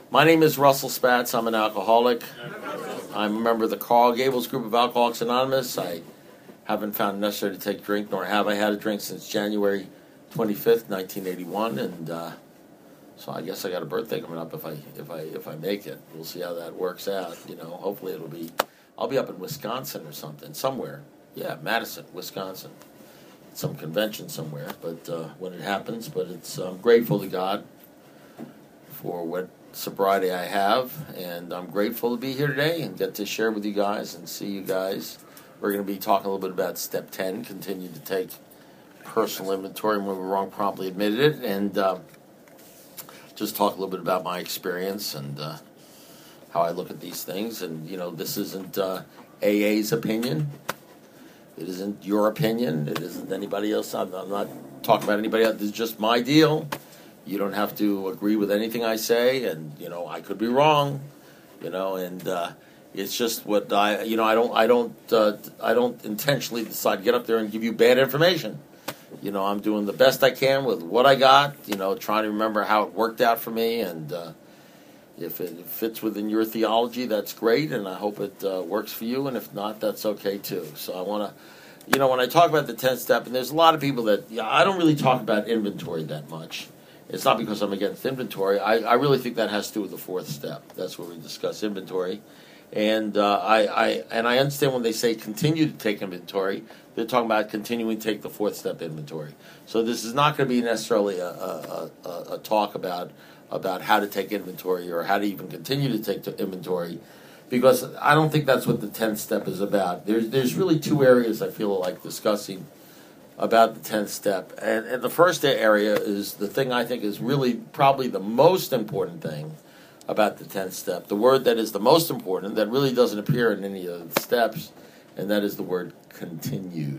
My name is Russell Spatz. I'm an alcoholic. I'm a member of the Carl Gables group of Alcoholics Anonymous. I haven't found it necessary to take a drink, nor have I had a drink since January 25th, 1981, and so I guess I got a birthday coming up if I make it. We'll see how that works out. Hopefully I'll be up in Wisconsin or something, somewhere. Yeah, Madison, Wisconsin. Some convention somewhere, but when it happens, I'm grateful to God for what sobriety I have, and I'm grateful to be here today and get to share with you guys and see you guys. We're going to be talking a little bit about Step 10, continue to take personal inventory when we're wrong, promptly admitted it, and just talk a little bit about my experience and how I look at these things. And, this isn't AA's opinion. It isn't your opinion. It isn't anybody else. I'm not talking about anybody else. This is just my deal. You don't have to agree with anything I say, and I could be wrong, and it's just what I don't intentionally decide to get up there and give you bad information. I'm doing the best I can with what I got. Trying to remember how it worked out for me, and if it fits within your theology, that's great, and I hope it works for you. And if not, that's okay too. So I want to, when I talk about the 10th step, and there's a lot of people that I don't really talk about inventory that much. It's not because I'm against inventory. I really think that has to do with the 4th step. That's where we discuss inventory. And I understand when they say continue to take inventory, they're talking about continuing to take the 4th step inventory. So this is not going to be necessarily a talk about how to take inventory or how to even continue to take inventory, because I don't think that's what the 10th step is about. There's really 2 areas I feel like discussing about the 10th step. And the first area is the thing I think is really probably the most important thing about the 10th step. The word that is the most important, that really doesn't appear in any of the steps, and that is the word continued.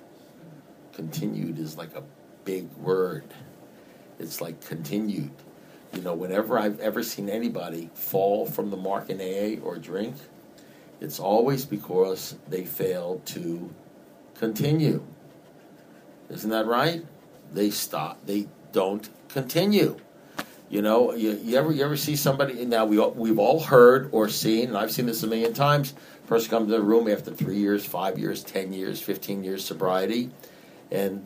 Continued is like a big word. It's like continued. Whenever I've ever seen anybody fall from the mark in AA or drink, it's always because they failed to continue. Isn't that right? They stop. They don't continue. You ever see somebody? Now we've all heard or seen, and I've seen this a million times. Person comes to the room after 3 years, 5 years, 10 years, 15 years sobriety, and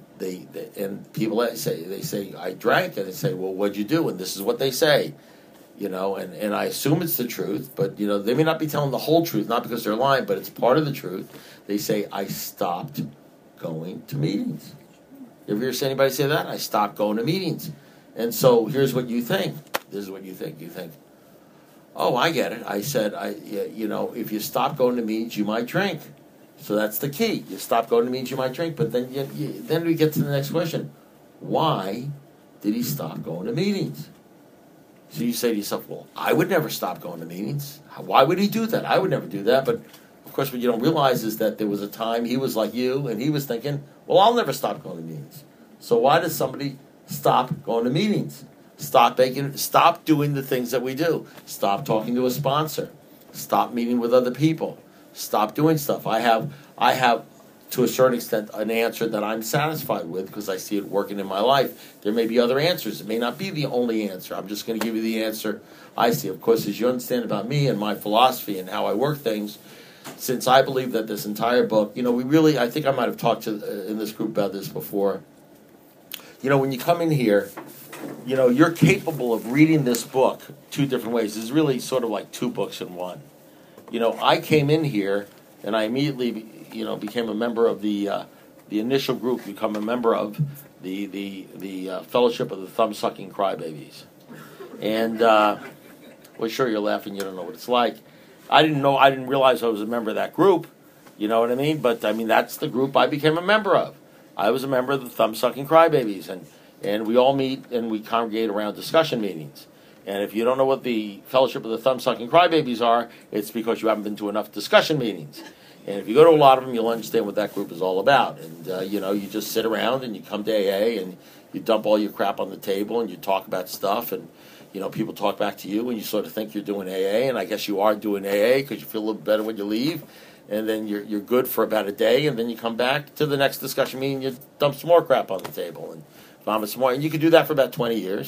people say I drank, and they say, well, what'd you do? And this is what they say. And I assume it's the truth, but they may not be telling the whole truth, not because they're lying, but it's part of the truth. They say, I stopped going to meetings. You ever hear anybody say that? I stopped going to meetings. And so here's what you think. This is what you think. You think, oh, I get it. I said, if you stop going to meetings, you might drink. So that's the key. You stop going to meetings, you might drink. But then then we get to the next question. Why did he stop going to meetings? So you say to yourself, well, I would never stop going to meetings. Why would he do that? I would never do that. But of course, what you don't realize is that there was a time he was like you, and he was thinking, well, I'll never stop going to meetings. So why does somebody stop going to meetings? Stop doing the things that we do. Stop talking to a sponsor. Stop meeting with other people. Stop doing stuff. I have, to a certain extent, an answer that I'm satisfied with because I see it working in my life. There may be other answers. It may not be the only answer. I'm just going to give you the answer I see. Of course, as you understand about me and my philosophy and how I work things, since I believe that this entire book, I think I might have talked in this group about this before. When you come in here, you're capable of reading this book 2 different ways. It's really sort of like 2 books in one. I came in here and I immediately, became a member of the initial group, become a member of the Fellowship of the Thumb-Sucking Crybabies. And, well, sure, you're laughing. You don't know what it's like. I didn't realize I was a member of that group. You know what I mean? But, that's the group I became a member of. I was a member of the Thumb-Sucking Crybabies, and we all meet and we congregate around discussion meetings. And if you don't know what the Fellowship of the Thumb-Sucking Crybabies are, it's because you haven't been to enough discussion meetings. And if you go to a lot of them, you'll understand what that group is all about. And, you just sit around and you come to AA and you dump all your crap on the table and you talk about stuff and, people talk back to you and you sort of think you're doing AA, and I guess you are doing AA because you feel a little better when you leave. And then you're good for about a day, and then you come back to the next discussion meeting, you dump some more crap on the table and vomit some more. And you could do that for about 20 years.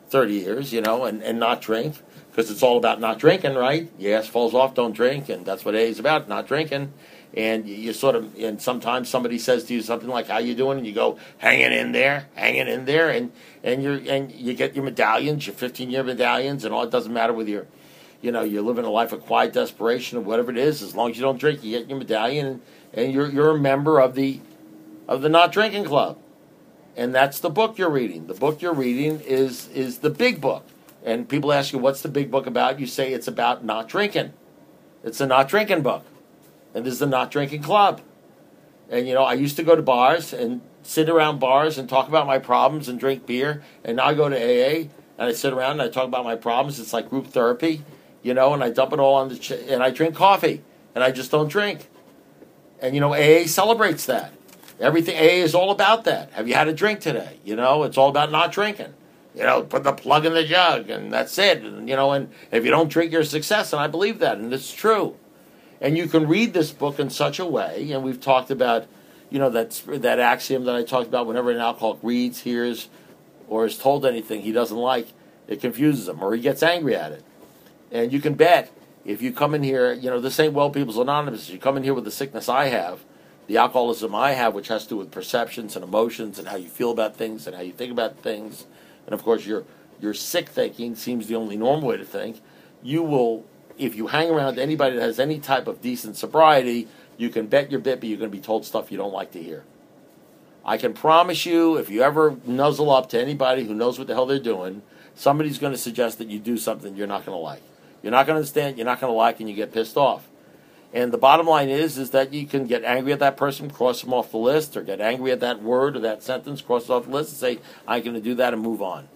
30 years, and not drink, because it's all about not drinking, right? Your ass falls off, don't drink, and that's what AA is about, not drinking. And you sort of, and sometimes somebody says to you something like, "How you doing?" And you go, hanging in there, and you get your medallions, your 15-year medallions, and all. It doesn't matter whether you're living a life of quiet desperation or whatever it is. As long as you don't drink, you get your medallion, and you're a member of the not drinking club. And that's the book you're reading. The book you're reading is the big book. And people ask you, what's the big book about? You say it's about not drinking. It's a not drinking book. And this is the not drinking club. And, I used to go to bars and sit around bars and talk about my problems and drink beer. And now I go to AA and I sit around and I talk about my problems. It's like group therapy, and I dump it all on and I drink coffee. And I just don't drink. And, AA celebrates that. Everything AA is all about that. Have you had a drink today? It's all about not drinking. Put the plug in the jug, and that's it. And if you don't drink, you're a success, and I believe that, and it's true. And you can read this book in such a way, and we've talked about, that axiom that I talked about. Whenever an alcoholic reads, hears, or is told anything he doesn't like, it confuses him, or he gets angry at it. And you can bet, if you come in here, this ain't Well People's Anonymous. You come in here with the sickness I have, the alcoholism I have, which has to do with perceptions and emotions and how you feel about things and how you think about things. And, of course, your sick thinking seems the only normal way to think. You will, if you hang around anybody that has any type of decent sobriety, you can bet your bit, but you're going to be told stuff you don't like to hear. I can promise you, if you ever nuzzle up to anybody who knows what the hell they're doing, somebody's going to suggest that you do something you're not going to like. You're not going to understand, you're not going to like, and you get pissed off. And the bottom line is that you can get angry at that person, cross them off the list, or get angry at that word or that sentence, cross it off the list, and say, I'm going to do that and move on.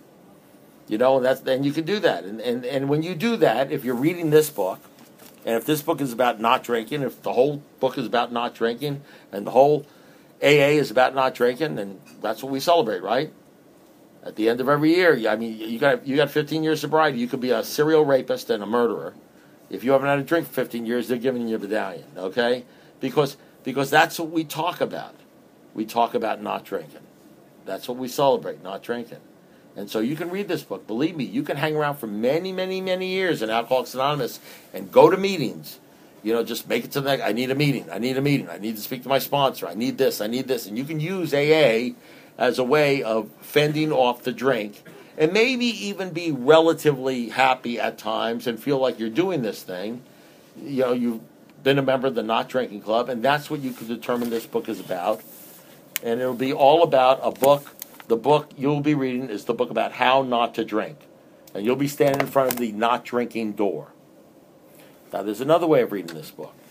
And you can do that. And when you do that, if you're reading this book, and if this book is about not drinking, if the whole book is about not drinking, and the whole AA is about not drinking, then that's what we celebrate, right? At the end of every year, you got 15 years sobriety. You could be a serial rapist and a murderer. If you haven't had a drink for 15 years, they're giving you a medallion, okay? Because that's what we talk about. We talk about not drinking. That's what we celebrate, not drinking. And so you can read this book. Believe me, you can hang around for many, many, many years in Alcoholics Anonymous and go to meetings. Just make it to the next, I need a meeting. I need to speak to my sponsor. I need this. And you can use AA as a way of fending off the drink. And maybe even be relatively happy at times and feel like you're doing this thing. You've been a member of the Not Drinking Club, and that's what you can determine this book is about. And it'll be all about a book. The book you'll be reading is the book about how not to drink. And you'll be standing in front of the not drinking door. Now, there's another way of reading this book.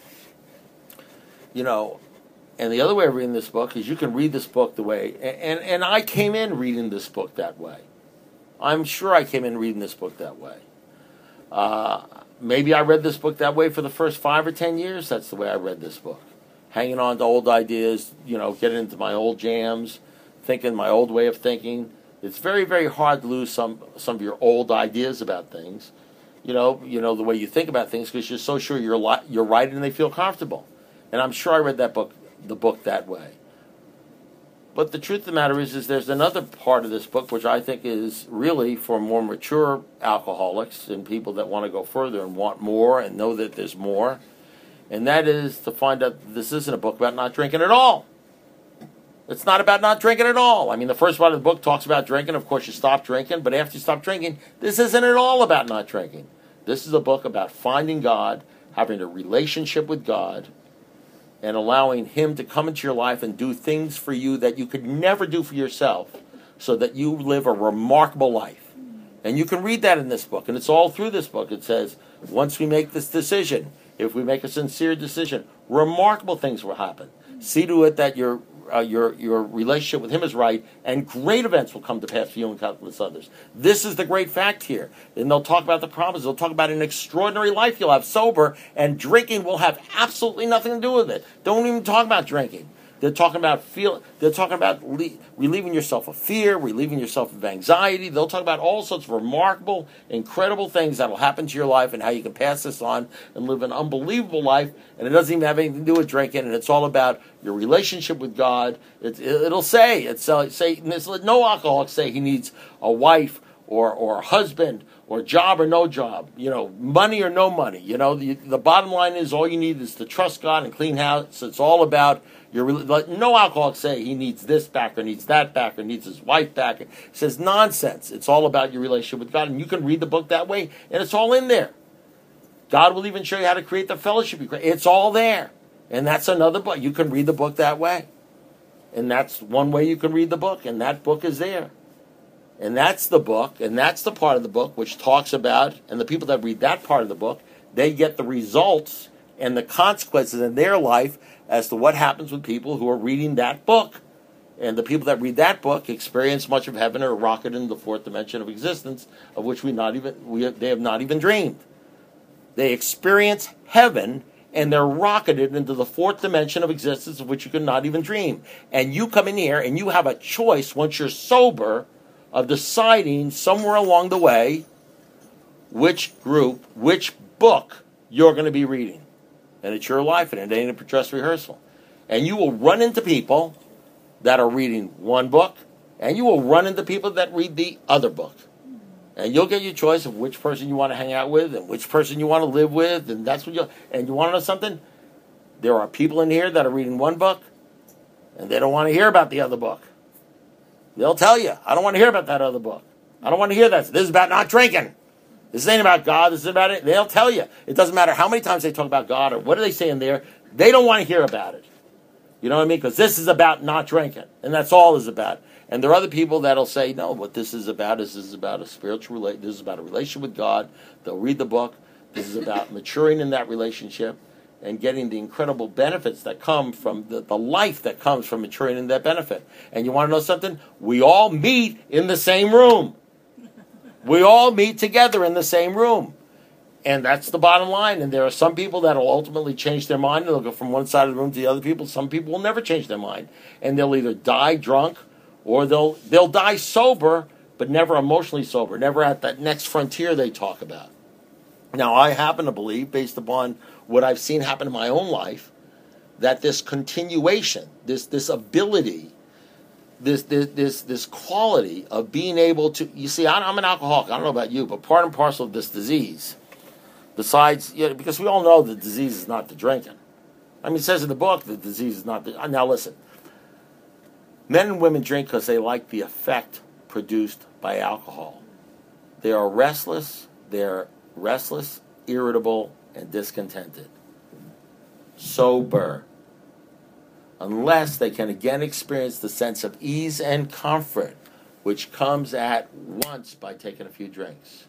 And the other way of reading this book is you can read this book the way, and I came in reading this book that way. I'm sure I came in reading this book that way. Maybe I read this book that way for the first 5 or 10 years. That's the way I read this book. Hanging on to old ideas, getting into my old jams, thinking my old way of thinking. It's very, very hard to lose some of your old ideas about things. The way you think about things, because you're so sure you're right and they feel comfortable. And I'm sure I read the book that way. But the truth of the matter is there's another part of this book which I think is really for more mature alcoholics and people that want to go further and want more and know that there's more. And that is to find out that this isn't a book about not drinking at all. It's not about not drinking at all. The first part of the book talks about drinking. Of course, you stop drinking. But after you stop drinking, this isn't at all about not drinking. This is a book about finding God, having a relationship with God, and allowing Him to come into your life and do things for you that you could never do for yourself, so that you live a remarkable life. And you can read that in this book, and it's all through this book. It says, once we make this decision, if we make a sincere decision, remarkable things will happen. See to it that your relationship with Him is right, and great events will come to pass for you and countless others. This is the great fact here. And they'll talk about the promise. They'll talk about an extraordinary life you'll have sober, and drinking will have absolutely nothing to do with it. Don't even talk about drinking. They're talking about relieving yourself of fear, relieving yourself of anxiety. They'll talk about all sorts of remarkable, incredible things that will happen to your life and how you can pass this on and live an unbelievable life. And it doesn't even have anything to do with drinking. And it's all about your relationship with God. It'll say, no alcoholic say he needs a wife or husband, or job or no job, money or no money. The bottom line is all you need is to trust God and clean house. It's all about no alcoholic say he needs this back or needs that back or needs his wife back. It says nonsense. It's all about your relationship with God, and you can read the book that way, and it's all in there. God will even show you how to create the fellowship. It's all there, and that's another book. You can read the book that way, and that's one way you can read the book, and that book is there. And that's the book, and that's the part of the book which talks about, and the people that read that part of the book, they get the results and the consequences in their life as to what happens with people who are reading that book. And the people that read that book experience much of heaven or rocket into the fourth dimension of existence, of which they have not even dreamed. They experience heaven, and they're rocketed into the fourth dimension of existence, of which you could not even dream. And you come in here, and you have a choice once you're sober of deciding somewhere along the way which book you're going to be reading. And it's your life, and it ain't a dress rehearsal. And you will run into people that are reading one book, and you will run into people that read the other book. And you'll get your choice of which person you want to hang out with and which person you want to live with, and that's what and you want to know something? There are people in here that are reading one book, and they don't want to hear about the other book. They'll tell you, I don't want to hear about that other book. I don't want to hear that. This is about not drinking. This ain't about God. This is about it. They'll tell you. It doesn't matter how many times they talk about God or what do they say in there. They don't want to hear about it. You know what I mean? Because this is about not drinking. And that's all it's about. And there are other people that'll say, no, what this is about is a spiritual relationship. This is about a relationship with God. They'll read the book. This is about maturing in that relationship and getting the incredible benefits that come from the life that comes from maturing in that benefit. And you want to know something? We all meet in the same room. We all meet together in the same room. And that's the bottom line. And there are some people that will ultimately change their mind, and they'll go from one side of the room to the other people. Some people will never change their mind. And they'll either die drunk or they'll die sober, but never emotionally sober, never at that next frontier they talk about. Now, I happen to believe, based upon what I've seen happen in my own life, that this continuation, this ability, this quality of being able to, you see, I'm an alcoholic. I don't know about you, but part and parcel of this disease, besides, because we all know the disease is not the drinking. I mean, it says in the book the disease is not the. Now listen, men and women drink because they like the effect produced by alcohol. They are restless. They're restless, irritable, and discontented. Sober. Unless they can again experience the sense of ease and comfort, which comes at once by taking a few drinks.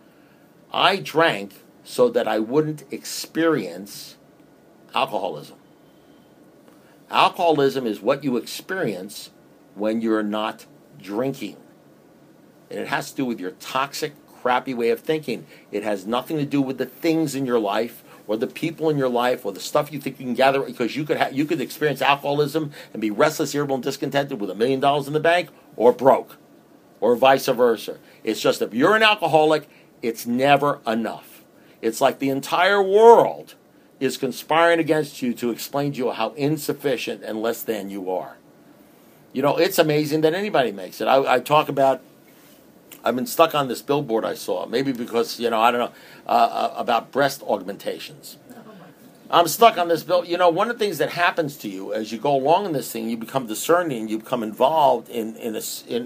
I drank so that I wouldn't experience alcoholism. Alcoholism is what you experience when you're not drinking. And it has to do with your toxic, crappy way of thinking. It has nothing to do with the things in your life or the people in your life or the stuff you think you can gather, because you could experience alcoholism and be restless, irritable, and discontented with $1 million in the bank, or broke, or vice versa. It's just if you're an alcoholic, it's never enough. It's like the entire world is conspiring against you to explain to you how insufficient and less than you are. It's amazing that anybody makes it. I talk about, I've been stuck on this billboard I saw, maybe because, I don't know, about breast augmentations. I'm stuck on this bill. One of the things that happens to you as you go along in this thing, you become discerning, you become involved in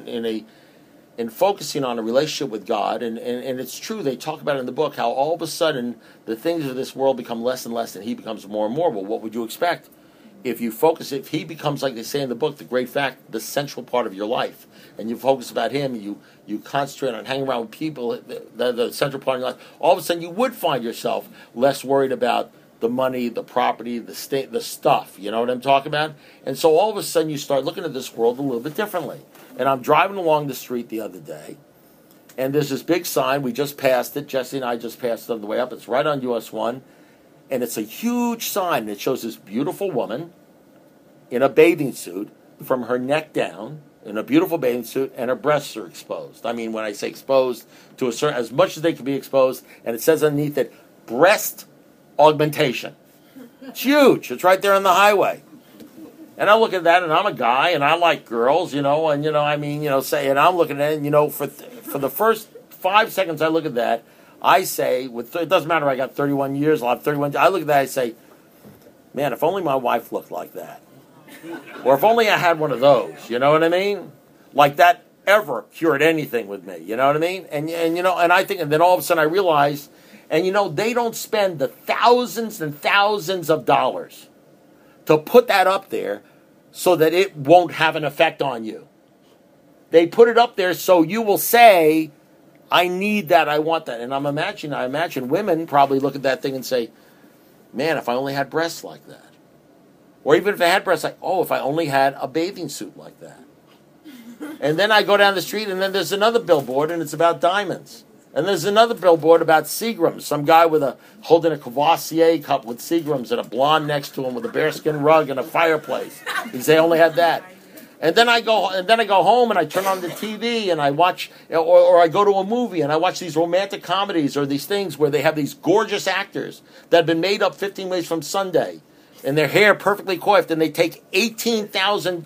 focusing on a relationship with God, and it's true, they talk about it in the book, how all of a sudden the things of this world become less and less, and he becomes more and more. Well, what would you expect? If he becomes, like they say in the book, the great fact, the central part of your life, and you focus about him, you concentrate on hanging around with people, the central part of your life, all of a sudden you would find yourself less worried about the money, the property, the state, the stuff. You know what I'm talking about? And so all of a sudden you start looking at this world a little bit differently. And I'm driving along the street the other day, and there's this big sign. We just passed it. Jesse and I just passed it on the way up. It's right on US 1. And it's a huge sign that shows this beautiful woman in a bathing suit from her neck down, in a beautiful bathing suit, and her breasts are exposed. I mean, when I say exposed, to a certain, as much as they can be exposed, and it says underneath it, breast augmentation. It's huge. It's right there on the highway. And I look at that, and I'm a guy, and I like girls, and I'm looking at it, for for the first 5 seconds I look at that, I say, it doesn't matter, I got 31 years, I'll have 31, I look at that, I say, man, if only my wife looked like that. Or if only I had one of those, you know what I mean? Like that ever cured anything with me, you know what I mean? And I think, and then all of a sudden I realized, and they don't spend the thousands and thousands of dollars to put that up there so that it won't have an effect on you. They put it up there so you will say, I need that, I want that. And I imagine women probably look at that thing and say, man, if I only had breasts like that. Or even if I had breasts, like, oh, if I only had a bathing suit like that. And then I go down the street, and then there's another billboard, and it's about diamonds. And there's another billboard about Seagrams. Some guy holding a Courvoisier cup with Seagrams and a blonde next to him with a bearskin rug and a fireplace. He say, I only had that. And then I go home and I turn on the TV and I watch, or I go to a movie and I watch these romantic comedies or these things where they have these gorgeous actors that have been made up 15 ways from Sunday, and their hair perfectly coiffed, and they take 18,000,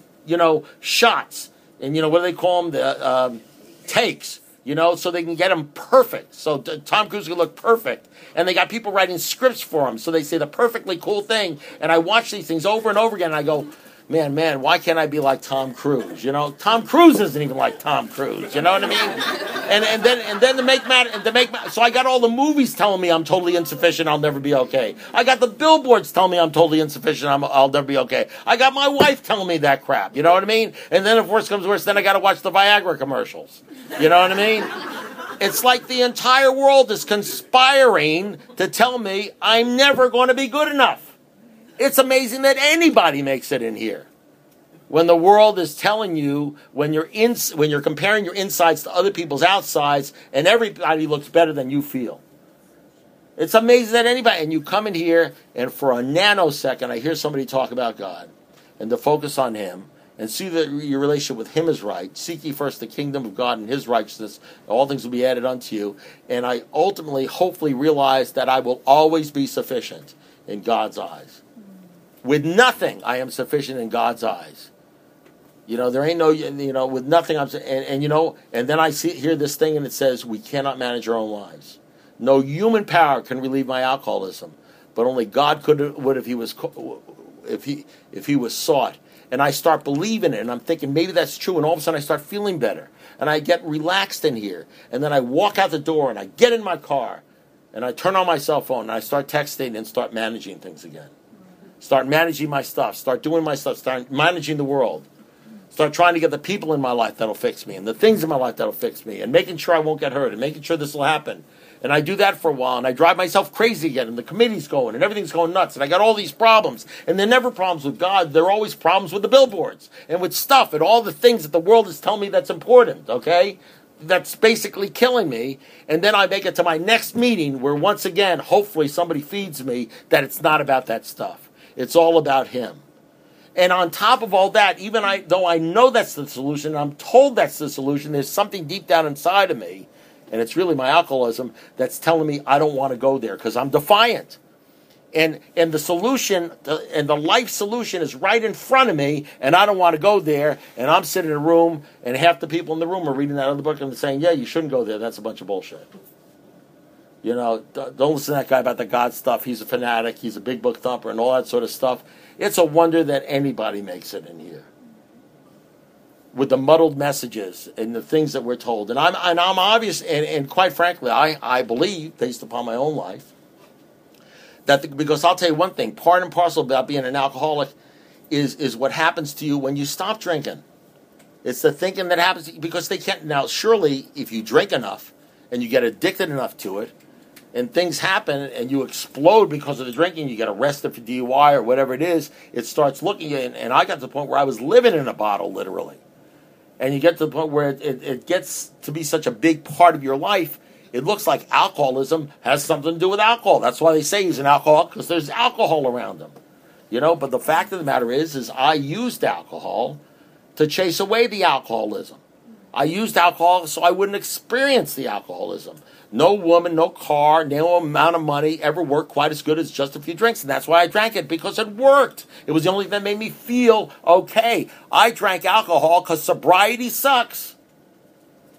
shots, and what do they call them? The takes, so they can get them perfect. So Tom Cruise can look perfect, and they got people writing scripts for him, so they say the perfectly cool thing. And I watch these things over and over again, and I go, man, why can't I be like Tom Cruise? Tom Cruise isn't even like Tom Cruise. You know what I mean? And then to make matter, so I got all the movies telling me I'm totally insufficient, I'll never be okay. I got the billboards telling me I'm totally insufficient, I'll never be okay. I got my wife telling me that crap. You know what I mean? And then if worse comes worse, then I got to watch the Viagra commercials. You know what I mean? It's like the entire world is conspiring to tell me I'm never going to be good enough. It's amazing that anybody makes it in here. When the world is telling you, when you're comparing your insides to other people's outsides, and everybody looks better than you feel. It's amazing that anybody, and you come in here, and for a nanosecond, I hear somebody talk about God, and to focus on Him, and see that your relationship with Him is right. Seek ye first the kingdom of God and His righteousness, all things will be added unto you. And I ultimately, hopefully, realize that I will always be sufficient in God's eyes. With nothing, I am sufficient in God's eyes. There ain't no, with nothing, and then I hear this thing, and it says, we cannot manage our own lives. No human power can relieve my alcoholism, but only God would if he was sought. And I start believing it, and I'm thinking maybe that's true, and all of a sudden I start feeling better, and I get relaxed in here, and then I walk out the door, and I get in my car, and I turn on my cell phone, and I start texting and start managing things again. Start managing my stuff. Start doing my stuff. Start managing the world. Start trying to get the people in my life that'll fix me and the things in my life that'll fix me and making sure I won't get hurt and making sure this will happen. And I do that for a while and I drive myself crazy again and the committee's going and everything's going nuts and I got all these problems. And they're never problems with God. They're always problems with the billboards and with stuff and all the things that the world is telling me that's important, okay? That's basically killing me. And then I make it to my next meeting where once again, hopefully somebody feeds me that it's not about that stuff. It's all about Him. And on top of all that, though I know that's the solution, I'm told that's the solution, there's something deep down inside of me, and it's really my alcoholism, that's telling me I don't want to go there because I'm defiant. And the solution, and the life solution is right in front of me, and I don't want to go there, and I'm sitting in a room, and half the people in the room are reading that other book and saying, yeah, you shouldn't go there, that's a bunch of bullshit. Don't listen to that guy about the God stuff. He's a fanatic. He's a big book thumper and all that sort of stuff. It's a wonder that anybody makes it in here. With the muddled messages and the things that we're told. And I'm obvious, and quite frankly, I believe, based upon my own life, because I'll tell you one thing, part and parcel about being an alcoholic is what happens to you when you stop drinking. It's the thinking that happens, because they can't, now surely, if you drink enough, and you get addicted enough to it, and things happen, and you explode because of the drinking, you get arrested for DUI or whatever it is, it starts looking at you, and I got to the point where I was living in a bottle, literally. And you get to the point where it gets to be such a big part of your life, it looks like alcoholism has something to do with alcohol. That's why they say he's an alcoholic, because there's alcohol around him. But the fact of the matter is I used alcohol to chase away the alcoholism. I used alcohol so I wouldn't experience the alcoholism. No woman, no car, no amount of money ever worked quite as good as just a few drinks. And that's why I drank it, because it worked. It was the only thing that made me feel okay. I drank alcohol because sobriety sucks.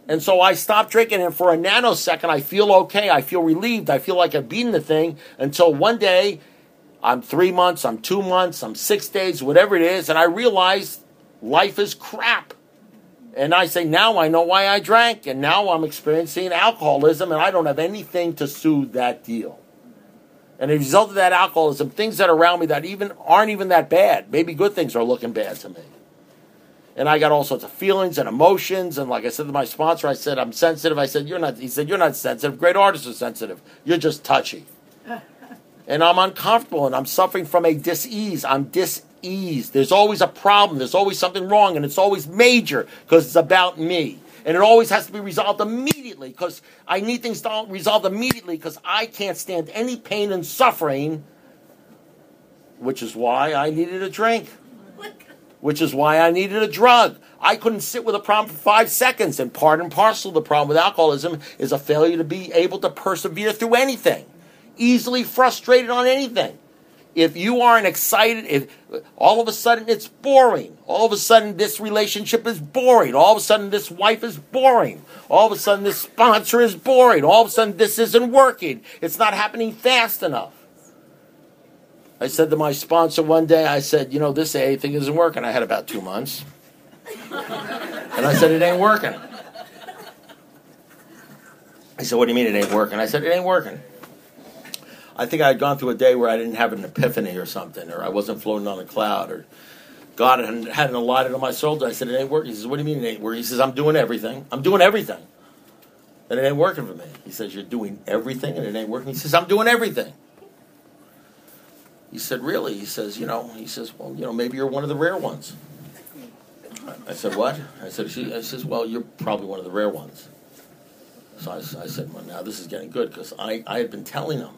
And so I stopped drinking, and for a nanosecond, I feel okay. I feel relieved. I feel like I've beaten the thing until one day, I'm 3 months, I'm 2 months, I'm 6 days, whatever it is, and I realize life is crap. And I say, now I know why I drank, and now I'm experiencing alcoholism, and I don't have anything to soothe that deal. And as a result of that alcoholism, things that are around me that aren't even that bad, maybe good things are looking bad to me. And I got all sorts of feelings and emotions. And like I said to my sponsor, I said, I'm sensitive. I said, you're not. He said, you're not sensitive. Great artists are sensitive. You're just touchy. And I'm uncomfortable and I'm suffering from a dis-ease. I'm dis-eased. There's always a problem. There's always something wrong. And it's always major because it's about me. And it always has to be resolved immediately because I need things resolved immediately because I can't stand any pain and suffering, which is why I needed a drink. Which is why I needed a drug. I couldn't sit with a problem for 5 seconds. And part and parcel of the problem with alcoholism is a failure to be able to persevere through anything. Easily frustrated on anything. If you aren't excited, all of a sudden it's boring. All of a sudden this relationship is boring. All of a sudden this wife is boring. All of a sudden this sponsor is boring. All of a sudden this isn't working. It's not happening fast enough. I said to my sponsor one day, I said, this AA thing isn't working. I had about 2 months. And I said, it ain't working. He said, what do you mean it ain't working? I said, it ain't working. I think I had gone through a day where I didn't have an epiphany or something, or I wasn't floating on a cloud, or God hadn't alighted on my shoulder. I said, it ain't working. He says, what do you mean it ain't working? He says, I'm doing everything. I'm doing everything. And it ain't working for me. He says, you're doing everything and it ain't working? He says, I'm doing everything. He said, really? He says, well, maybe you're one of the rare ones. I said, what? I said, well, you're probably one of the rare ones. So I said, well, now this is getting good because I had been telling him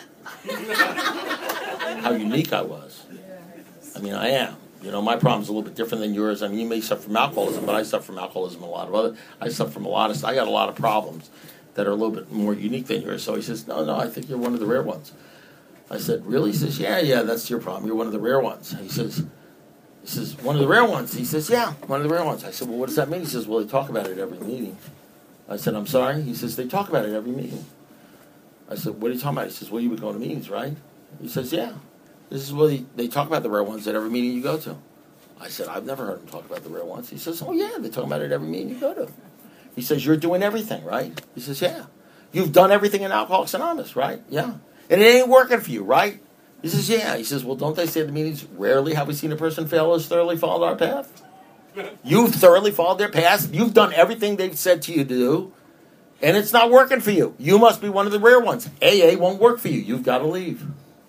how unique I was. I mean, I am. My problem's a little bit different than yours. I mean, you may suffer from alcoholism, but I suffer from alcoholism and I suffer from I got a lot of problems that are a little bit more unique than yours. So he says, no, I think you're one of the rare ones. I said, really? He says, yeah, that's your problem. You're one of the rare ones. He says, one of the rare ones? He says, yeah, one of the rare ones. I said, well, what does that mean? He says, well, they talk about it at every meeting. I said, I'm sorry? He says, they talk about it at every meeting. I said, what are you talking about? He says, well, you would go to meetings, right? He says, yeah. This is what they talk about the rare ones at every meeting you go to. I said, I've never heard them talk about the rare ones. He says, oh, yeah, they talk about it at every meeting you go to. He says, you're doing everything, right? He says, yeah. You've done everything in Alcoholics Anonymous, right? Yeah. And it ain't working for you, right? He says, yeah. He says, well, don't they say at the meetings, rarely have we seen a person fail who's thoroughly followed our path? You've thoroughly followed their path. You've done everything they've said to you to do, and it's not working for you. You must be one of the rare ones. AA won't work for you. You've got to leave.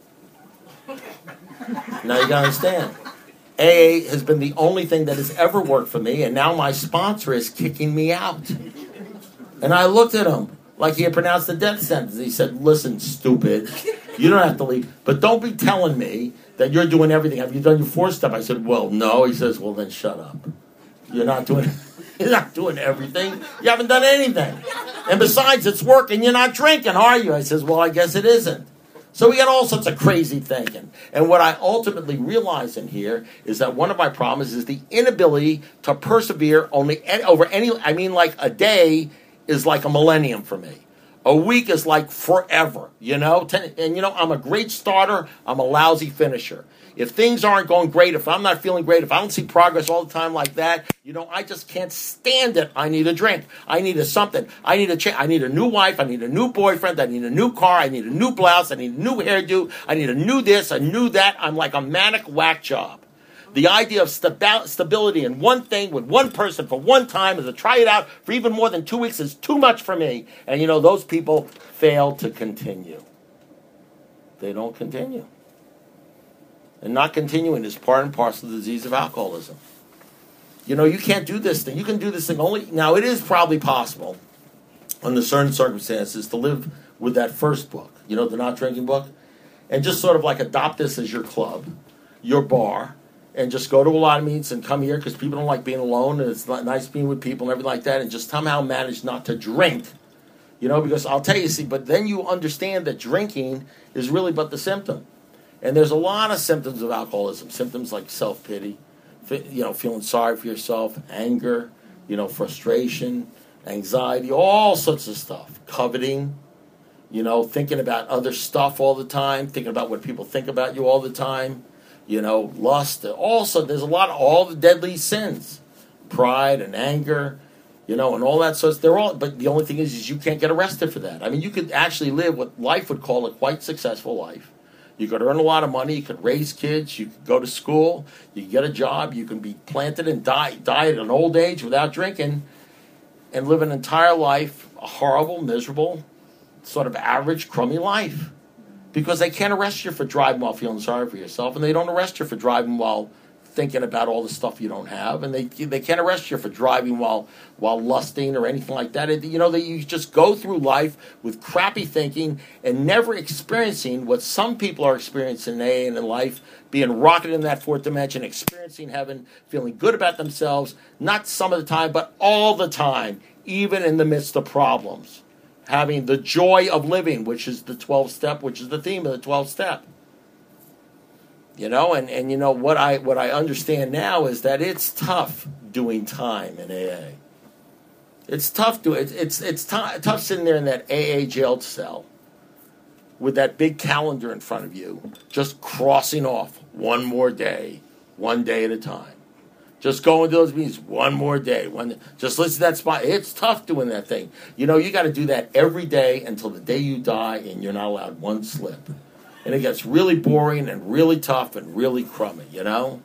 Now you got to understand. AA has been the only thing that has ever worked for me, and now my sponsor is kicking me out. And I looked at him like he had pronounced the death sentence. He said, listen, stupid, you don't have to leave, but don't be telling me that you're doing everything. Have you done your 4-step? I said, well, no. He says, well, then shut up. You're not doing everything. You haven't done anything. And besides, it's working. You're not drinking, are you? I says, well, I guess it isn't. So we got all sorts of crazy thinking. And what I ultimately realize in here is that one of my problems is the inability to persevere over any, like a day is like a millennium for me. A week is like forever, And, I'm a great starter. I'm a lousy finisher. If things aren't going great, if I'm not feeling great, if I don't see progress all the time like that, I just can't stand it. I need a drink. I need something. I need a change. I need a new wife. I need a new boyfriend. I need a new car. I need a new blouse. I need a new hairdo. I need a new this, a new that. I'm like a manic whack job. The idea of stability in one thing with one person for one time and to try it out for even more than 2 weeks is too much for me. And, those people fail to continue. They don't continue. And not continuing is part and parcel of the disease of alcoholism. You can't do this thing. You can do this thing only... Now, it is probably possible, under certain circumstances, to live with that first book, the not drinking book, and just sort of like adopt this as your club, your bar, and just go to a lot of meetings and come here because people don't like being alone, and it's not nice being with people and everything like that, and just somehow manage not to drink. Because I'll tell you, but then you understand that drinking is really but the symptom. And there's a lot of symptoms of alcoholism. Symptoms like self-pity, feeling sorry for yourself, anger, frustration, anxiety, all sorts of stuff, coveting, thinking about other stuff all the time, thinking about what people think about you all the time, lust. Also, there's a lot of all the deadly sins, pride and anger, and all that. So but the only thing is you can't get arrested for that. I mean, you could actually live what life would call a quite successful life. You could earn a lot of money. You could raise kids. You could go to school. You could get a job. You can be planted and die at an old age without drinking, and live an entire life, a horrible, miserable, sort of average, crummy life. Because they can't arrest you for driving while feeling sorry for yourself, and they don't arrest you for driving while thinking about all the stuff you don't have, and they can't arrest you for driving while lusting or anything like that. You just go through life with crappy thinking and never experiencing what some people are experiencing in AA and in life, being rocketed in that fourth dimension, experiencing heaven, feeling good about themselves, not some of the time, but all the time, even in the midst of problems. Having the joy of living, which is the 12th step, which is the theme of the 12th step. What I understand now is that it's tough doing time in AA. It's tough tough sitting there in that AA jail cell with that big calendar in front of you, just crossing off one more day, one day at a time. Just going to those meetings one more day. Just listen to that spot. It's tough doing that thing. You got to do that every day until the day you die, and you're not allowed one slip. And it gets really boring and really tough and really crummy, You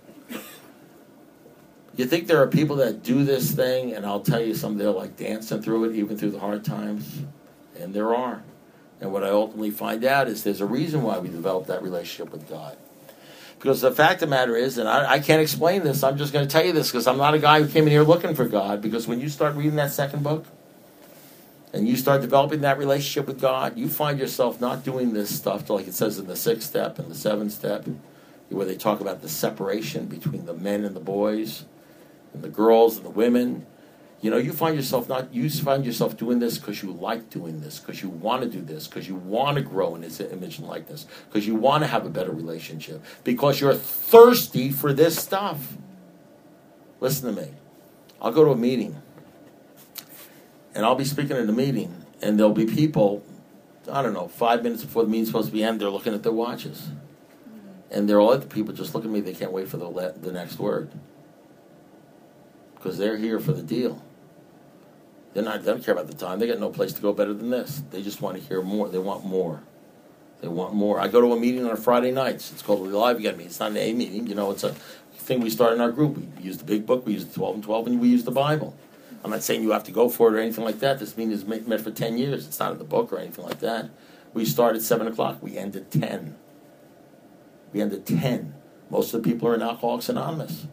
think there are people that do this thing, and I'll tell you something, they're like dancing through it, even through the hard times. And there are. And what I ultimately find out is there's a reason why we develop that relationship with God. Because the fact of the matter is, and I can't explain this, I'm just going to tell you this because I'm not a guy who came in here looking for God. Because when you start reading that second book, and you start developing that relationship with God, you find yourself not doing this stuff like it says in the 6th step and the 7th step, where they talk about the separation between the men and the boys, and the girls and the women. You find yourself doing this because you like doing this, because you want to do this, because you want to grow in His image and likeness, because you want to have a better relationship, because you're thirsty for this stuff. Listen to me. I'll go to a meeting, and I'll be speaking at a meeting, and there'll be people, 5 minutes before the meeting's supposed to be end, they're looking at their watches. And they're all at the people just look at me, they can't wait for the next word. Because they're here for the deal. They don't care about the time. They got no place to go better than this. They just want to hear more. They want more. They want more. I go to a meeting on Friday nights. It's called the Live Again meeting. It's not an A meeting. It's a thing we start in our group. We use the big book. We use the 12 and 12, and we use the Bible. I'm not saying you have to go for it or anything like that. This meeting is meant for 10 years. It's not in the book or anything like that. We start at 7 o'clock. We end at 10. Most of the people are in Alcoholics Anonymous.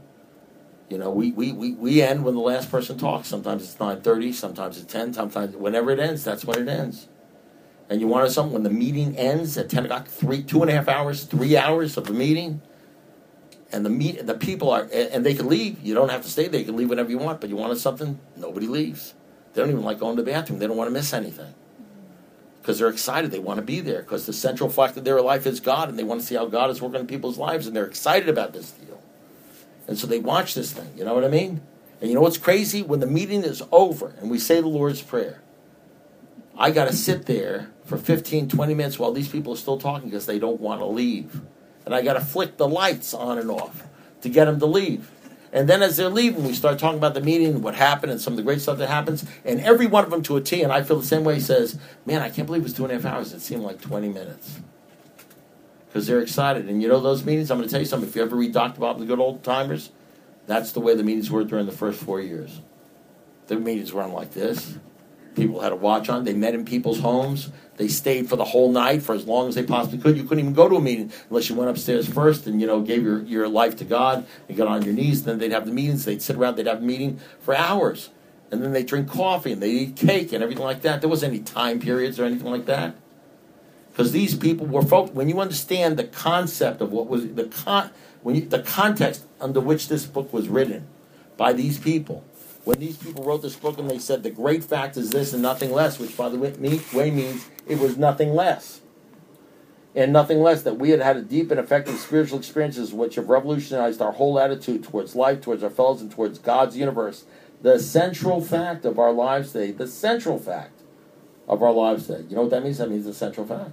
We end when the last person talks. Sometimes it's 9:30, sometimes it's 10, sometimes whenever it ends, that's when it ends. And you want to know something? When the meeting ends at 10 o'clock, 2.5 hours, 3 hours of the meeting, and the people are, and they can leave. You don't have to stay there. You can leave whenever you want. But you wanted something? Nobody leaves. They don't even like going to the bathroom. They don't want to miss anything. Because they're excited. They want to be there. Because the central fact of their life is God, and they want to see how God is working in people's lives, and they're excited about this deal. And so they watch this thing. You know what I mean? And you know what's crazy? When the meeting is over, and we say the Lord's Prayer, I got to sit there for 15, 20 minutes while these people are still talking because they don't want to leave. And I got to flick the lights on and off to get them to leave. And then as they're leaving, we start talking about the meeting, what happened, and some of the great stuff that happens. And every one of them to a T, and I feel the same way, says, man, I can't believe it was 2.5 hours. It seemed like 20 minutes. Because they're excited. And those meetings, I'm going to tell you something. If you ever read Dr. Bob and the Good Old Timers, that's the way the meetings were during the first 4 years. The meetings weren't like this. People had a watch on. They met in people's homes. They stayed for the whole night for as long as they possibly could. You couldn't even go to a meeting unless you went upstairs first and, gave your life to God and got on your knees. Then they'd have the meetings. They'd sit around. They'd have a meeting for hours. And then they'd drink coffee and they'd eat cake and everything like that. There wasn't any time periods or anything like that. Because these people were folks. When you understand the concept of what was the context under which this book was written by these people, when these people wrote this book and they said the great fact is this and nothing less, which by the way means it was nothing less, and nothing less that we had had a deep and effective spiritual experiences which have revolutionized our whole attitude towards life, towards our fellows, and towards God's universe. The central fact of our lives today. The central fact of our lives today. You know what that means? That means the central fact.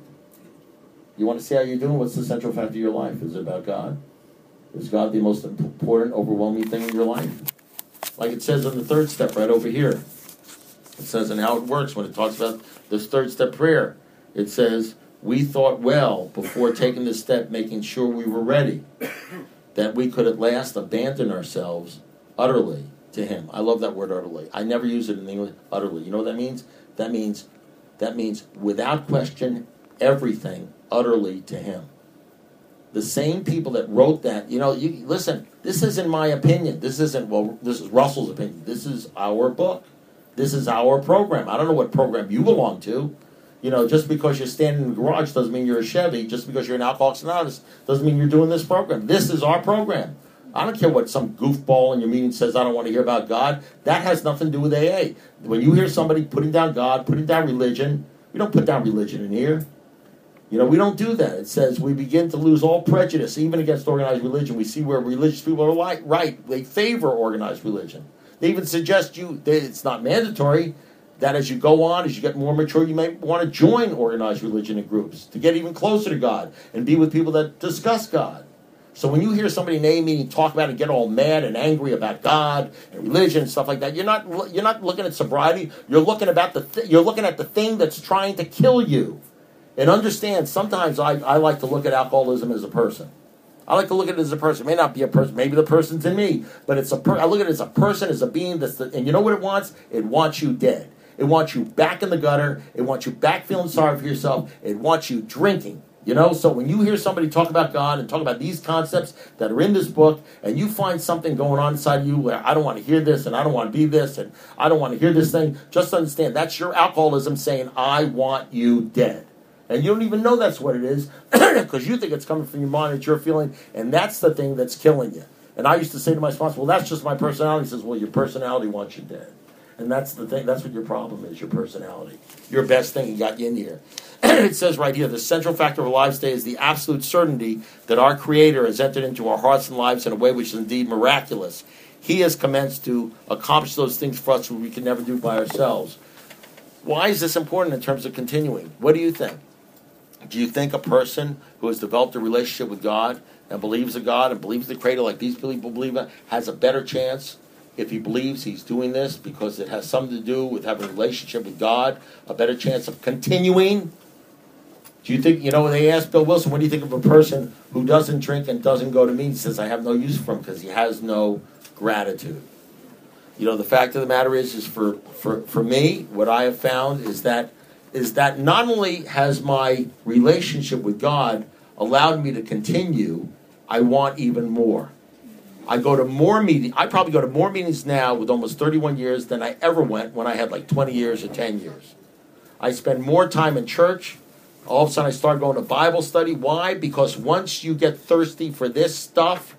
You want to see how you're doing? What's the central fact of your life? Is it about God? Is God the most important, overwhelming thing in your life? Like it says in the third step right over here. It says in how it works when it talks about this third step prayer. It says, we thought well before taking this step, making sure we were ready, that we could at last abandon ourselves utterly to Him. I love that word utterly. I never use it in English, utterly. You know what that means? That means without question, everything utterly to Him. The same people that wrote that, listen, this isn't my opinion. This is Russell's opinion. This is our book. This is our program. I don't know what program you belong to. Just because you're standing in the garage doesn't mean you're a Chevy. Just because you're an Alcoholics Anonymous doesn't mean you're doing this program. This is our program. I don't care what some goofball in your meeting says, I don't want to hear about God. That has nothing to do with AA. When you hear somebody putting down God, putting down religion, we don't put down religion in here. We don't do that. It says we begin to lose all prejudice, even against organized religion. We see where religious people are right. They favor organized religion. They even suggest it's not mandatory, that as you go on, as you get more mature, you may want to join organized religion in groups to get even closer to God and be with people that discuss God. So when you hear somebody in a meeting talk about it and get all mad and angry about God and religion and stuff like that, you're not looking at sobriety. You're looking at the thing that's trying to kill you. And understand, sometimes I like to look at alcoholism as a person. I like to look at it as a person. It may not be a person. Maybe the person's in me, but I look at it as a person, as a being. And you know what it wants? It wants you dead. It wants you back in the gutter. It wants you back feeling sorry for yourself. It wants you drinking. So when you hear somebody talk about God and talk about these concepts that are in this book, and you find something going on inside you where I don't want to hear this, and I don't want to be this, and I don't want to hear this thing, just understand that's your alcoholism saying, I want you dead. And you don't even know that's what it is because you think it's coming from your mind, it's your feeling, and that's the thing that's killing you. And I used to say to my sponsor, well, that's just my personality. He says, well, your personality wants you dead. And that's the thing. That's what your problem is, your personality. Your best thing got you in here. It says right here, the central factor of our lives today is the absolute certainty that our Creator has entered into our hearts and lives in a way which is indeed miraculous. He has commenced to accomplish those things for us which we can never do by ourselves. Why is this important in terms of continuing? What do you think? Do you think a person who has developed a relationship with God and believes in God and believes in the Creator like these people believe it has a better chance if he believes he's doing this because it has something to do with having a relationship with God, a better chance of continuing? Do you think, they asked Bill Wilson, what do you think of a person who doesn't drink and doesn't go to meetings? He says, I have no use for him because he has no gratitude. The fact of the matter is for me, what I have found is that not only has my relationship with God allowed me to continue, I want even more. I go to more meetings. I probably go to more meetings now with almost 31 years than I ever went when I had like 20 years or 10 years. I spend more time in church. All of a sudden I start going to Bible study. Why? Because once you get thirsty for this stuff,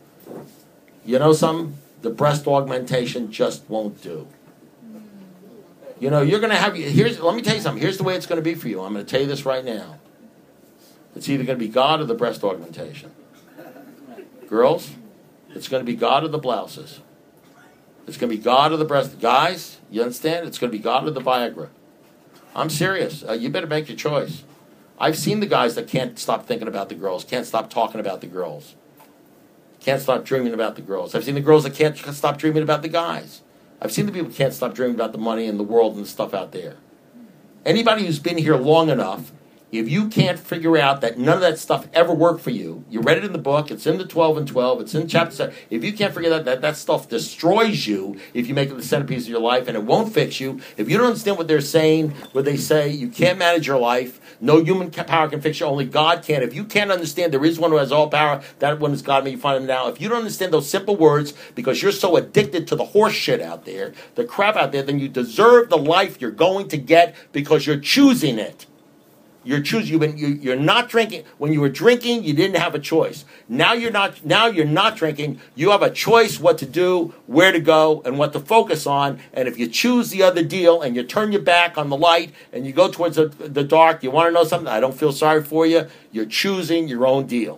the breast augmentation just won't do. You're going to have, let me tell you something. Here's the way it's going to be for you. I'm going to tell you this right now. It's either going to be God or the breast augmentation. Girls, it's going to be God or the blouses. It's going to be God or the breast. Guys, you understand? It's going to be God or the Viagra. I'm serious. You better make your choice. I've seen the guys that can't stop thinking about the girls, can't stop talking about the girls, can't stop dreaming about the girls. I've seen the girls that can't stop dreaming about the guys. I've seen the people who can't stop dreaming about the money and the world and the stuff out there. Anybody who's been here long enough, if you can't figure out that none of that stuff ever worked for you, you read it in the book, it's in the 12 and 12, it's in chapter 7. If you can't figure out that stuff destroys you if you make it the centerpiece of your life and it won't fix you, if you don't understand what they're saying, where they say you can't manage your life, no human power can fix you, only God can. If you can't understand there is one who has all power, that one is God, may you find him now. If you don't understand those simple words because you're so addicted to the horse shit out there, the crap out there, then you deserve the life you're going to get because you're choosing it. You're choosing. You're not drinking. When you were drinking, you didn't have a choice. Now you're not. Now you're not drinking. You have a choice what to do, where to go, and what to focus on. And if you choose the other deal and you turn your back on the light and you go towards the dark, you want to know something? I don't feel sorry for you. You're choosing your own deal.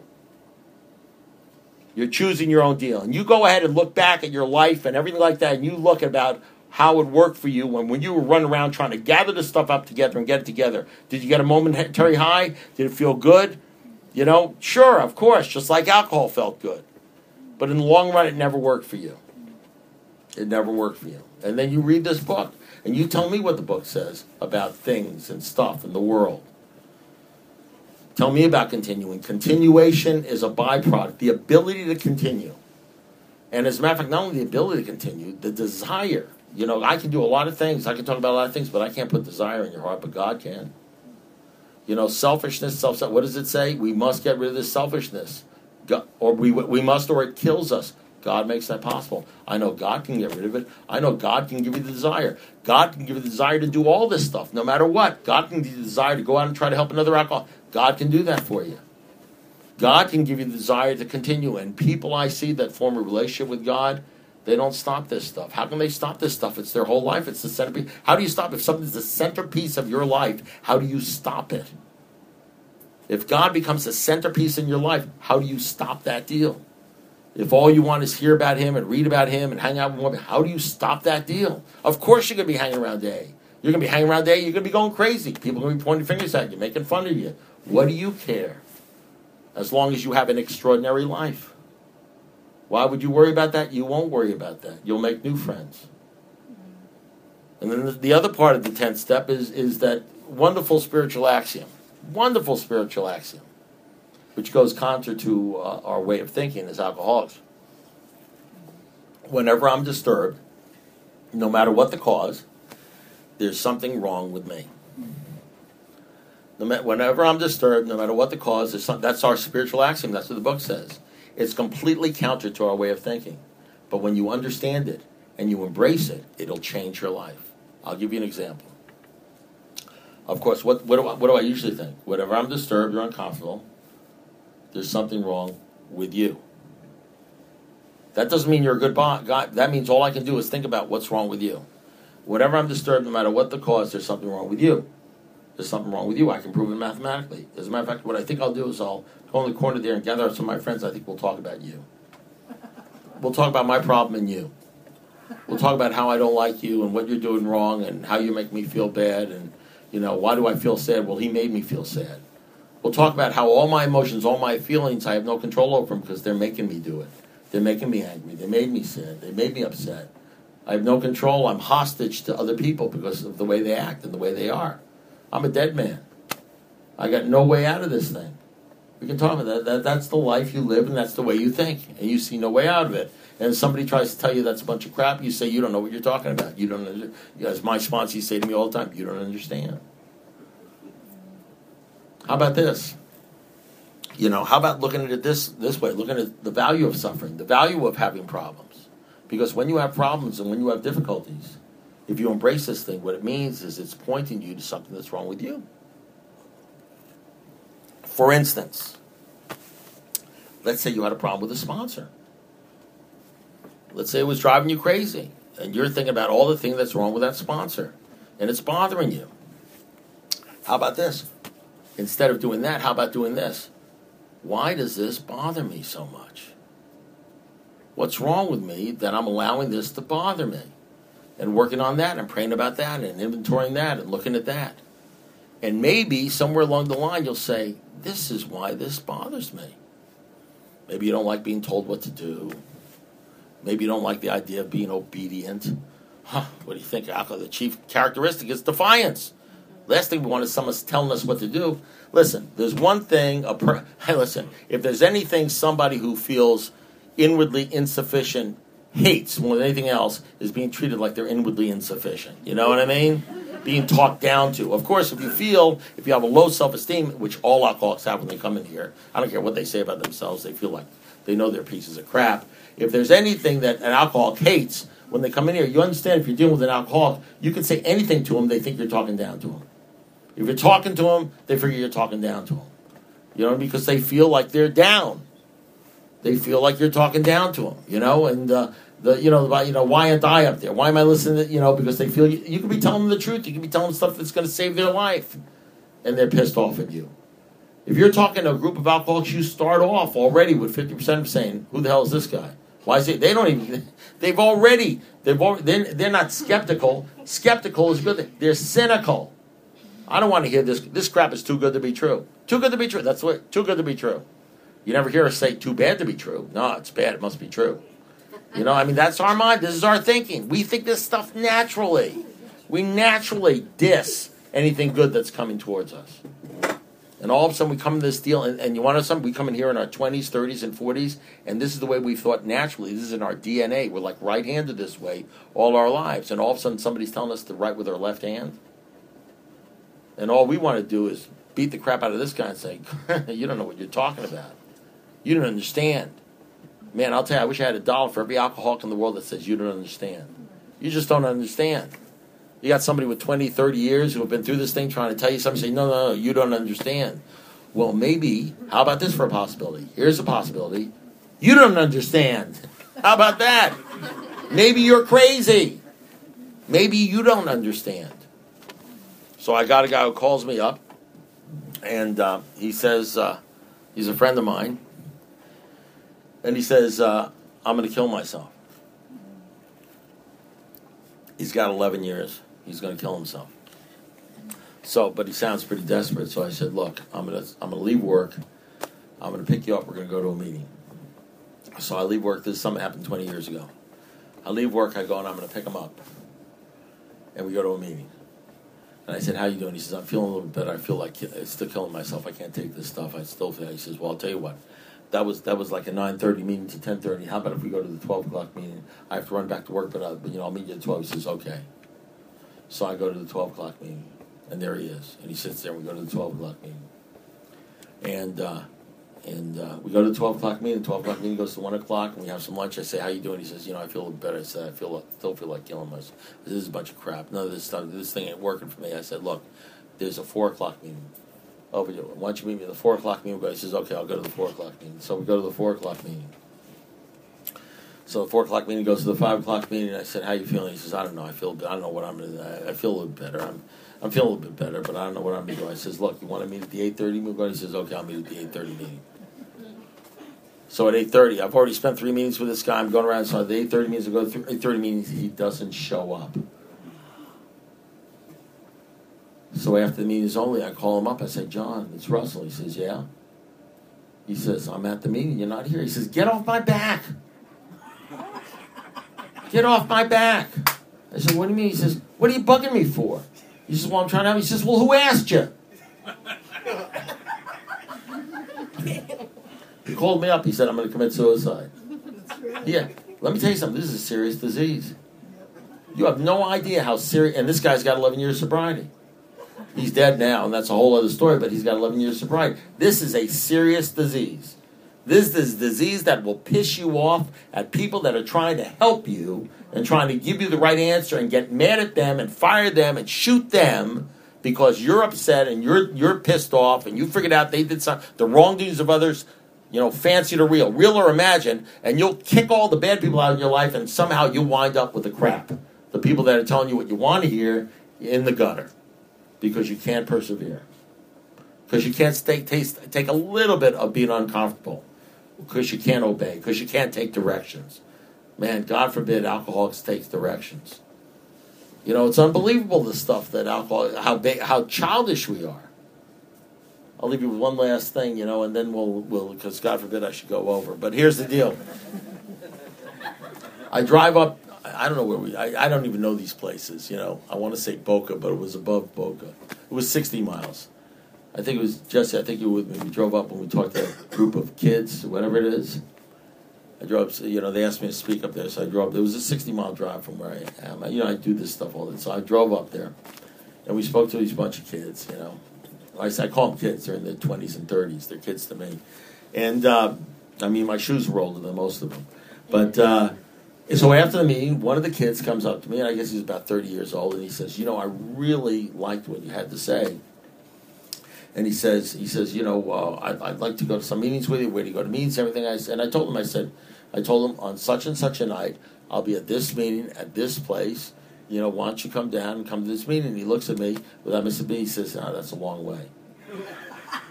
You're choosing your own deal, and you go ahead and look back at your life and everything like that, and you look at about how it worked for you when you were running around trying to gather the stuff up together and get it together. Did you get a momentary high? Did it feel good? Sure, of course, just like alcohol felt good. But in the long run, it never worked for you. It never worked for you. And then you read this book, and you tell me what the book says about things and stuff in the world. Tell me about continuing. Continuation is a byproduct, the ability to continue. And as a matter of fact, not only the ability to continue, the desire. I can do a lot of things. I can talk about a lot of things, but I can't put desire in your heart, but God can. Selfishness, what does it say? We must get rid of this selfishness. We must, or it kills us. God makes that possible. I know God can get rid of it. I know God can give you the desire. God can give you the desire to do all this stuff, no matter what. God can give you the desire to go out and try to help another alcoholic. God can do that for you. God can give you the desire to continue. And people I see that form a relationship with God, they don't stop this stuff. How can they stop this stuff? It's their whole life. It's the centerpiece. How do you stop? If something's the centerpiece of your life, how do you stop it? If God becomes the centerpiece in your life, how do you stop that deal? If all you want is hear about him and read about him and hang out with him, how do you stop that deal? Of course you're going to be hanging around day. You're going to be hanging around day. You're going to be going crazy. People are going to be pointing fingers at you, making fun of you. What do you care? As long as you have an extraordinary life. Why would you worry about that? You won't worry about that. You'll make new friends. And then the other part of the 10th step is that wonderful spiritual axiom. Wonderful spiritual axiom, which goes counter to our way of thinking as alcoholics. Whenever I'm disturbed, no matter what the cause, there's something wrong with me. Whenever I'm disturbed, no matter what the cause, that's our spiritual axiom. That's what the book says. It's completely counter to our way of thinking. But when you understand it and you embrace it, it'll change your life. I'll give you an example. Of course, what do I usually think? Whenever I'm disturbed or uncomfortable, there's something wrong with you. That doesn't mean you're a good guy. That means all I can do is think about what's wrong with you. Whenever I'm disturbed, no matter what the cause, there's something wrong with you. There's something wrong with you. I can prove it mathematically. As a matter of fact, what I think I'll do is I'll go in the corner there and gather up some of my friends. I think we'll talk about you. We'll talk about my problem and you. We'll talk about how I don't like you and what you're doing wrong and how you make me feel bad and, why do I feel sad? Well, he made me feel sad. We'll talk about how all my emotions, all my feelings, I have no control over them because they're making me do it. They're making me angry. They made me sad. They made me upset. I have no control. I'm hostage to other people because of the way they act and the way they are. I'm a dead man. I got no way out of this thing. We can talk about that. That's the life you live and that's the way you think. And you see no way out of it. And if somebody tries to tell you that's a bunch of crap, you say you don't know what you're talking about. You don't. As my sponsors say to me all the time, you don't understand. How about this? How about looking at it this way? Looking at the value of suffering, the value of having problems. Because when you have problems and when you have difficulties, if you embrace this thing, what it means is it's pointing you to something that's wrong with you. For instance, let's say you had a problem with a sponsor. Let's say it was driving you crazy, and you're thinking about all the things that's wrong with that sponsor, and it's bothering you. How about this? Instead of doing that, how about doing this? Why does this bother me so much? What's wrong with me that I'm allowing this to bother me? And working on that and praying about that and inventorying that and looking at that. And maybe somewhere along the line you'll say, this is why this bothers me. Maybe you don't like being told what to do. Maybe you don't like the idea of being obedient. What do you think? The chief characteristic is defiance. Last thing we want is someone telling us what to do. Listen, there's one thing. Hey, listen, if there's anything somebody who feels inwardly insufficient hates more than anything else is being treated like they're inwardly insufficient. You know what I mean? Being talked down to. Of course, if you have a low self-esteem, which all alcoholics have when they come in here, I don't care what they say about themselves, they feel like they know they're pieces of crap. If there's anything that an alcoholic hates when they come in here, you understand if you're dealing with an alcoholic, you can say anything to them, they think you're talking down to them. If you're talking to them, they figure you're talking down to them. Because they feel like they're down. They feel like you're talking down to them, and why aren't I up there? Why am I listening to, because they feel you can be telling them the truth. You can be telling them stuff that's going to save their life. And they're pissed off at you. If you're talking to a group of alcoholics, you start off already with 50% of saying, who the hell is this guy? Why is it? They don't even. They're not skeptical. Skeptical is a good thing. They're cynical. I don't want to hear this. This crap is too good to be true. Too good to be true. That's what. Too good to be true. You never hear us say too bad to be true. No, it's bad. It must be true. You know, I mean, that's our mind. This is our thinking. We think this stuff naturally. We naturally diss anything good that's coming towards us. And all of a sudden we come to this deal, and you want to know something? We come in here in our 20s, 30s, and 40s, and this is the way we thought naturally. This is in our DNA. We're like right-handed this way all our lives. And all of a sudden somebody's telling us to write with our left hand. And all we want to do is beat the crap out of this guy and say, you don't know what you're talking about. You don't understand. Man, I'll tell you, I wish I had $1 for every alcoholic in the world that says you don't understand. You just don't understand. You got somebody with 20, 30 years who have been through this thing trying to tell you something, say, no, you don't understand. Well, maybe, how about this for a possibility? Here's a possibility. You don't understand. How about that? Maybe you're crazy. Maybe you don't understand. So I got a guy who calls me up, and he says, he's a friend of mine, and he says, I'm going to kill myself. He's got 11 years. He's going to kill himself. So, but he sounds pretty desperate. So I said, look, I'm gonna leave work. I'm going to pick you up. We're going to go to a meeting. So I leave work. This is something happened 20 years ago. I leave work. I go and I'm going to pick him up. And we go to a meeting. And I said, how you doing? He says, I'm feeling a little better. I feel like still killing myself. I can't take this stuff. I still feel. He says, well, I'll tell you what. That was like a 9:30 meeting to 10:30. How about if we go to the 12 o'clock meeting? I have to run back to work, but I'll meet you at 12. He says, okay. So I go to the 12 o'clock meeting, and there he is. And he sits there, and we go to the 12 o'clock meeting. And we go to the 12 o'clock meeting. The 12 o'clock meeting goes to 1 o'clock, and we have some lunch. I say, how you doing? He says, I feel a little better. I said, still feel like killing myself. This is a bunch of crap. None of this stuff, this thing ain't working for me. I said, look, there's a 4 o'clock meeting. Over here. Why don't you meet me at the 4 o'clock meeting? He says, okay, I'll go to the 4 o'clock meeting. So we go to the 4 o'clock meeting. So the 4 o'clock meeting goes to the 5 o'clock meeting, and I said, how you feeling? He says, I don't know. I don't know what I'm going to do. I feel a little better. I'm feeling a little bit better, but I don't know what I'm going to do. I says, look, you want to meet at the 8:30 meeting? He says, okay, I'll meet at the 8:30 meeting. So at 8:30, I've already spent 3 meetings with this guy. I'm going around. So at the 8:30 meetings, I go through 8:30 meetings. He doesn't show up. So after the meeting is only, I call him up. I say, John, it's Russell. He says, yeah. He says, I'm at the meeting. You're not here. He says, get off my back. Get off my back. I said, what do you mean? He says, what are you bugging me for? He says, well, I'm trying to help. He says, well, who asked you? He called me up. He said, I'm going to commit suicide. Yeah. Let me tell you something. This is a serious disease. You have no idea how serious. And this guy's got 11 years sobriety. He's dead now, and that's a whole other story, but he's got 11 years sobriety. This is a serious disease. This is a disease that will piss you off at people that are trying to help you and trying to give you the right answer and get mad at them and fire them and shoot them because you're upset and you're pissed off and you figured out they did the wrongdoings of others, fancy to real or imagined, and you'll kick all the bad people out of your life and somehow you wind up with the crap. The people that are telling you what you want to hear in the gutter. Because you can't persevere. Because you can't take a little bit of being uncomfortable. Because you can't obey. Because you can't take directions. Man, God forbid alcoholics take directions. It's unbelievable the stuff that how childish we are. I'll leave you with one last thing, and then we'll because God forbid I should go over. But here's the deal. I drive up. I don't know where I don't even know these places, I want to say Boca, but it was above Boca. It was 60 miles. I think it was, Jesse, I think you were with me. We drove up and we talked to a group of kids, whatever it is. I drove, they asked me to speak up there, so I drove up. It was a 60-mile drive from where I am. I do this stuff all the time. So I drove up there, and we spoke to these bunch of kids, I call them kids. They're in their 20s and 30s. They're kids to me. And, my shoes were older than most of them. But, so after the meeting, one of the kids comes up to me, and I guess he's about 30 years old, and he says, I really liked what you had to say. And he says, I'd like to go to some meetings with you. Where do you go to meetings, everything? And I told him on such and such a night, I'll be at this meeting, at this place. Why don't you come down and come to this meeting? And he looks at me without missing a beat. He says, that's a long way.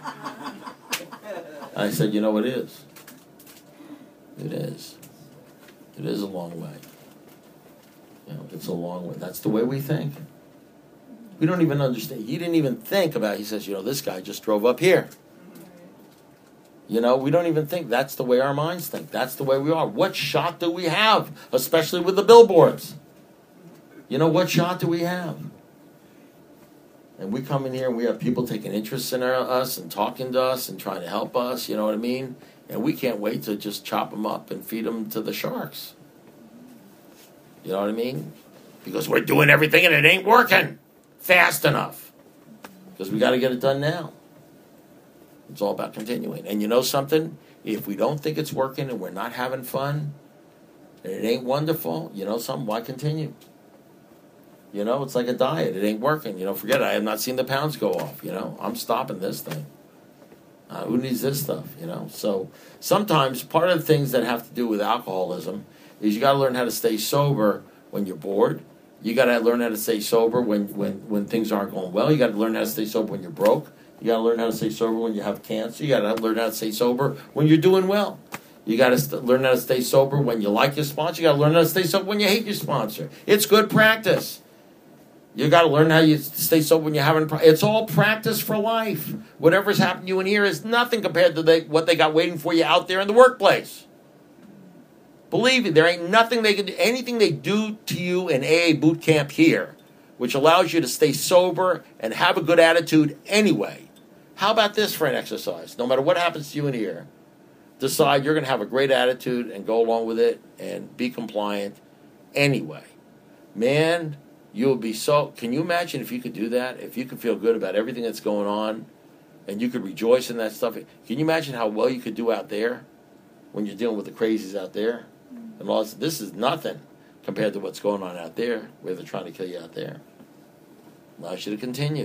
I said, it is. It is. It is a long way. It's a long way. That's the way we think. We don't even understand. He didn't even think about, he says, this guy just drove up here. We don't even think. That's the way our minds think. That's the way we are. What shot do we have? Especially with the billboards. What shot do we have? And we come in here and we have people taking interest in us and talking to us and trying to help us, you know what I mean? And we can't wait to just chop them up and feed them to the sharks. You know what I mean? Because we're doing everything and it ain't working fast enough. Because we got to get it done now. It's all about continuing. And you know something? If we don't think it's working and we're not having fun, and it ain't wonderful, you know something? Why continue? It's like a diet. It ain't working. Forget it. I have not seen the pounds go off. I'm stopping this thing. Who needs this stuff? So sometimes part of the things that have to do with alcoholism is you got to learn how to stay sober when you're bored. You got to learn how to stay sober when things aren't going well. You got to learn how to stay sober when you're broke. You got to learn how to stay sober when you have cancer. You got to learn how to stay sober when you're doing well. You got to learn how to stay sober when you like your sponsor. You got to learn how to stay sober when you hate your sponsor. It's good practice. You got to learn how you stay sober when you're having. It's all practice for life. Whatever's happened to you in here is nothing compared to what they got waiting for you out there in the workplace. Believe me, there ain't nothing they can do. Anything they do to you in AA boot camp here, which allows you to stay sober and have a good attitude anyway. How about this for an exercise? No matter what happens to you in here, decide you're going to have a great attitude and go along with it and be compliant anyway. Man, you'll be so... Can you imagine if you could do that? If you could feel good about everything that's going on and you could rejoice in that stuff. Can you imagine how well you could do out there when you're dealing with the crazies out there? And all this is nothing compared to what's going on out there, where they're trying to kill you out there. Allows you to continue.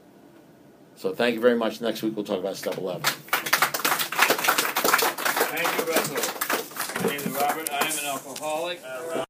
So thank you very much. Next week we'll talk about step 11. Thank you, Russell. My name is Robert. I am an alcoholic.